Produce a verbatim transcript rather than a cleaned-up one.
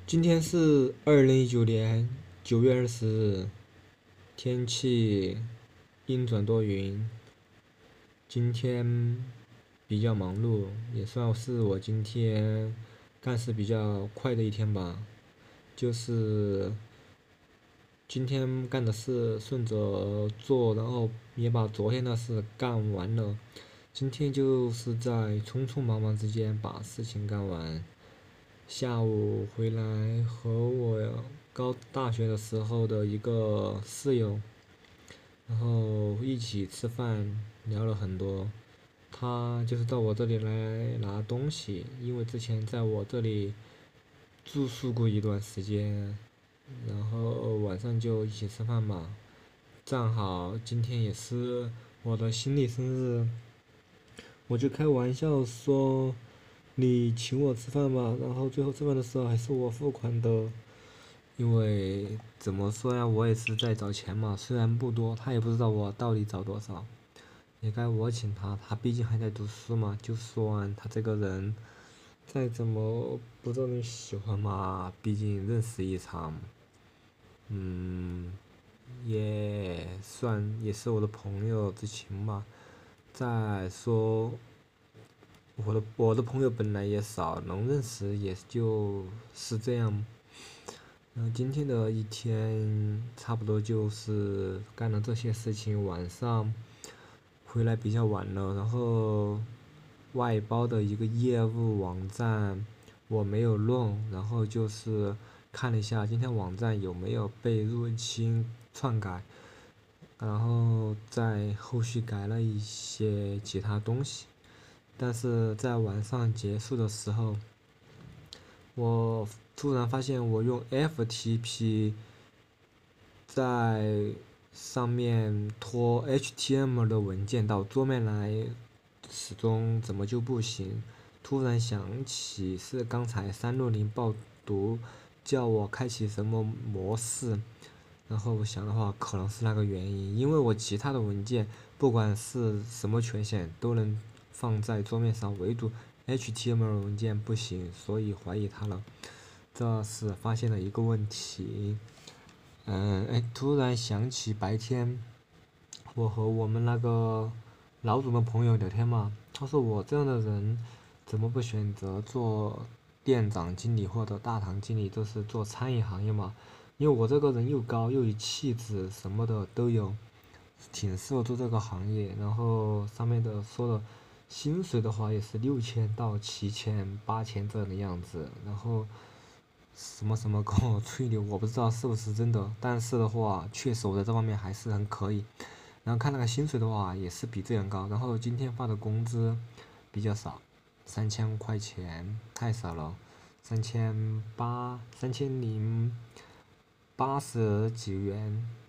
今天是二零一九年九月二十日，天气阴转多云。今天比较忙碌，也算是我今天干事比较快的一天吧。就是今天干的事顺着做，然后也把昨天的事干完了。今天就是在匆匆忙忙之间把事情干完。下午回来和我高大学的时候的一个室友，然后一起吃饭，聊了很多。他就是到我这里来拿东西，因为之前在我这里住宿过一段时间，然后晚上就一起吃饭嘛。正好今天也是我的新历生日，我就开玩笑说你请我吃饭吧，然后最后吃饭的时候还是我付款的。因为怎么说呀，我也是在找钱嘛，虽然不多，他也不知道我到底找多少，也该我请他，他毕竟还在读书嘛。就算他这个人再怎么不招人喜欢嘛，毕竟认识一场，嗯，也算也是我的朋友之情吧。再说我的我的朋友本来也少，能认识也就是这样。嗯，今天的一天差不多就是干了这些事情，晚上回来比较晚了，然后外包的一个业务网站我没有弄，然后就是看了一下今天网站有没有被入侵篡改，然后在后续改了一些其他东西，但是在晚上结束的时候，我突然发现我用 F T P 在上面拖 H T M L 的文件到桌面来，始终怎么就不行？突然想起是刚才三六零报读叫我开启什么模式，然后我想的话可能是那个原因，因为我其他的文件不管是什么权限都能放在桌面上，唯独 H T M L 文件不行，所以怀疑它了。这是发现了一个问题。嗯，哎，突然想起白天我和我们那个老总的朋友聊天嘛，他说我这样的人怎么不选择做店长经理或者大堂经理，就是做餐饮行业嘛？因为我这个人又高又有气质，什么的都有，挺适合做这个行业。然后上面的说的薪水的话也是六千到七千、八千这样的样子，然后什么什么跟我吹牛，我不知道是不是真的，但是的话，确实我在这方面还是很可以。然后看那个薪水的话，也是比这样高。然后今天发的工资比较少，三千块钱太少了，三千八，三千零八十几元。